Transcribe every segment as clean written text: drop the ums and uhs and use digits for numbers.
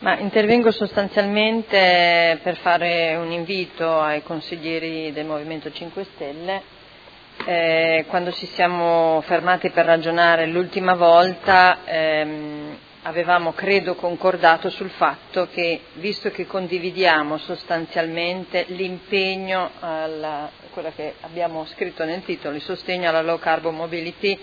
Ma intervengo sostanzialmente per fare un invito ai consiglieri del Movimento 5 Stelle. Quando ci siamo fermati per ragionare l'ultima volta avevamo, credo, concordato sul fatto che, visto che condividiamo sostanzialmente l'impegno, quello che abbiamo scritto nel titolo, il sostegno alla low carbon mobility,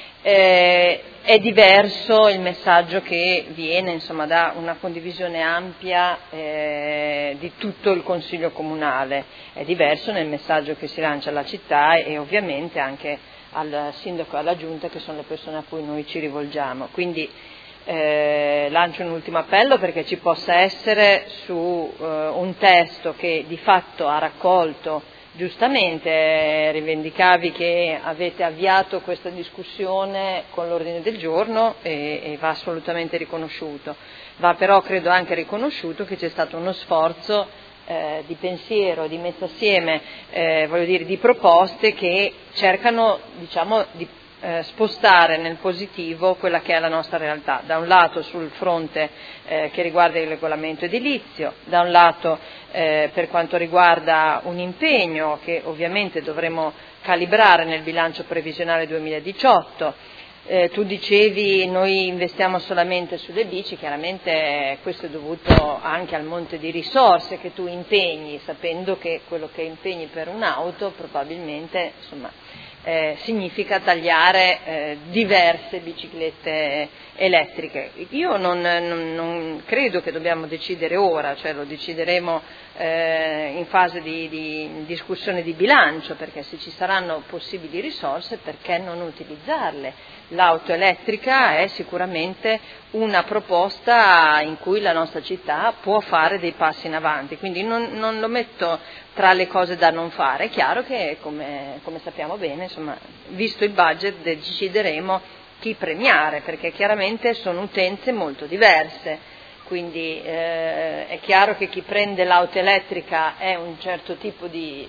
è diverso il messaggio che viene da una condivisione ampia di tutto il Consiglio Comunale, è diverso nel messaggio che si lancia alla città e ovviamente anche al Sindaco e alla Giunta, che sono le persone a cui noi ci rivolgiamo. Quindi lancio un ultimo appello perché ci possa essere su un testo che di fatto ha raccolto. Giustamente rivendicavi che avete avviato questa discussione con l'ordine del giorno e va assolutamente riconosciuto. Va però, credo, anche riconosciuto che c'è stato uno sforzo di pensiero, di messa assieme, di proposte che cercano, di spostare nel positivo quella che è la nostra realtà, da un lato sul fronte che riguarda il regolamento edilizio, da un lato per quanto riguarda un impegno che ovviamente dovremo calibrare nel bilancio previsionale 2018. Tu dicevi noi investiamo solamente sulle bici, chiaramente questo è dovuto anche al monte di risorse che tu impegni, sapendo che quello che impegni per un'auto probabilmente significa tagliare diverse biciclette elettriche. Io non credo che dobbiamo decidere ora, lo decideremo in fase di discussione di bilancio, perché se ci saranno possibili risorse, perché non utilizzarle? L'auto elettrica è sicuramente una proposta in cui la nostra città può fare dei passi in avanti, quindi non lo metto tra le cose da non fare. È chiaro che, come sappiamo bene, visto il budget decideremo chi premiare, perché chiaramente sono utenze molto diverse, quindi è chiaro che chi prende l'auto elettrica è un certo tipo di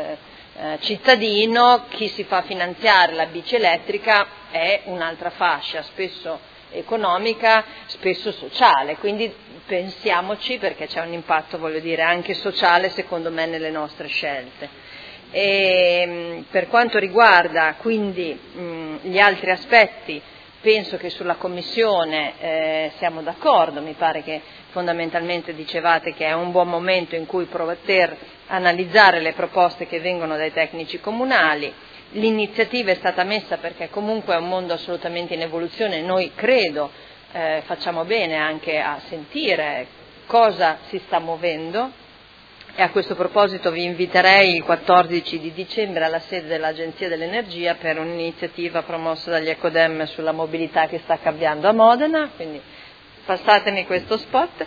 cittadino, chi si fa finanziare la bici elettrica è un'altra fascia, spesso economica, spesso sociale, quindi pensiamoci, perché c'è un impatto, anche sociale, secondo me, nelle nostre scelte. E per quanto riguarda quindi gli altri aspetti, penso che sulla Commissione siamo d'accordo, mi pare che fondamentalmente dicevate che è un buon momento in cui poter analizzare le proposte che vengono dai tecnici comunali. L'iniziativa è stata messa perché comunque è un mondo assolutamente in evoluzione, noi credo facciamo bene anche a sentire cosa si sta muovendo, e a questo proposito vi inviterei il 14 di dicembre alla sede dell'Agenzia dell'Energia per un'iniziativa promossa dagli Ecodem sulla mobilità che sta cambiando a Modena, quindi passatemi questo spot.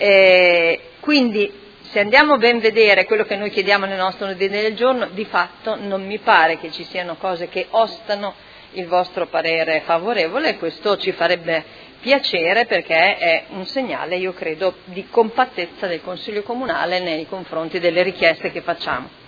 Quindi se andiamo a ben vedere quello che noi chiediamo nel nostro ordine del giorno, di fatto non mi pare che ci siano cose che ostano il vostro parere favorevole, e questo ci farebbe piacere perché è un segnale, io credo, di compattezza del Consiglio Comunale nei confronti delle richieste che facciamo.